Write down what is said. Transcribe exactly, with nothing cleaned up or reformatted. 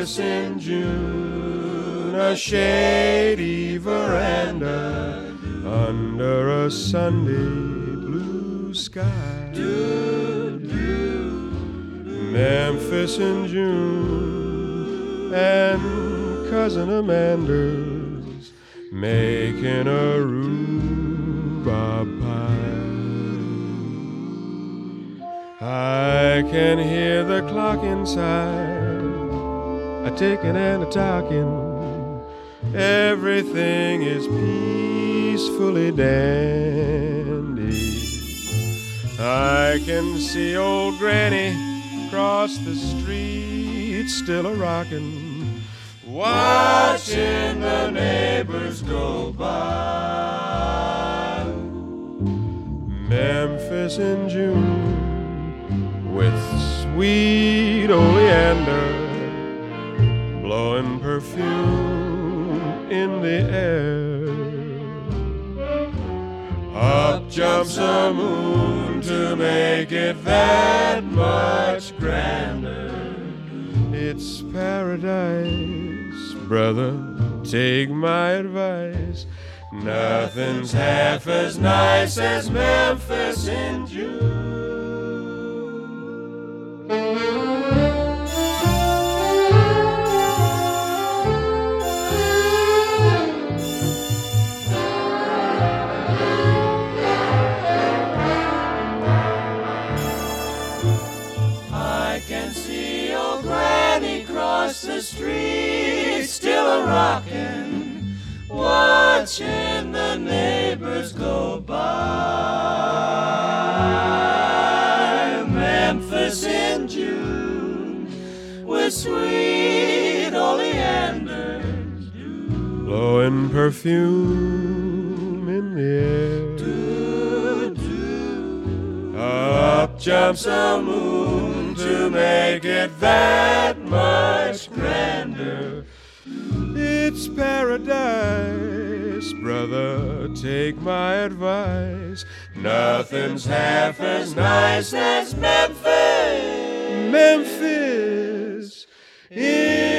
Memphis in June, a shady veranda under a Sunday blue sky. Memphis in June, and Cousin Amanda's making a rhubarb pie. I can hear the clock inside, a ticking and a talking. Everything is peacefully dandy. I can see old Granny across the street, still a rockin', watching the neighbors go by. Memphis in June, with sweet oleander blowing perfume in the air. Up jumps a moon to make it that much grander. It's paradise, brother, take my advice. Nothing's half as nice as Memphis in June. I can see old Granny cross the street, still a rockin', watching the neighbors go by. Memphis in June, with sweet oleanders blowing perfume in the air. Do, do. Up jumps a moon to make it that much grander. It's paradise, brother, take my advice. Nothing's half as nice as Memphis. Memphis in